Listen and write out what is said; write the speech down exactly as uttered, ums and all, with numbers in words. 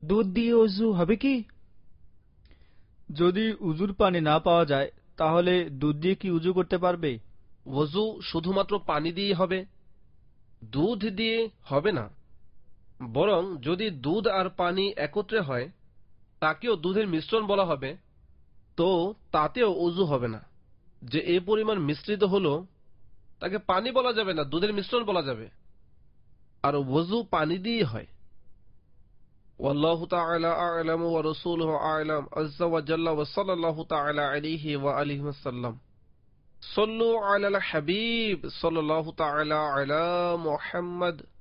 দুধ দিয়ে অজু হবে কি? যদি উজুর পানি না পাওয়া যায় তাহলে দুধ দিয়ে কি উজু করতে পারবে? ওযু শুধুমাত্র পানি দিয়ে হবে, দুধ দিয়ে হবে না। বরং যদি দুধ আর পানি একত্রে হয়, তাকেও দুধের মিশ্রণ বলা হবে, তো তাতেও ওযু হবে না। যে এই পরিমাণ মিশ্রিত হলো তাকে পানি বলা যাবে না, দুধের মিশ্রণ বলা যাবে। আর ওযু পানি দিয়ে হয়। والله تعالى أعلم ورسوله أعلم عز وجل وصلى الله تعالى عليه وآله وسلم صلوا على الحبيب صلى الله تعالى على محمد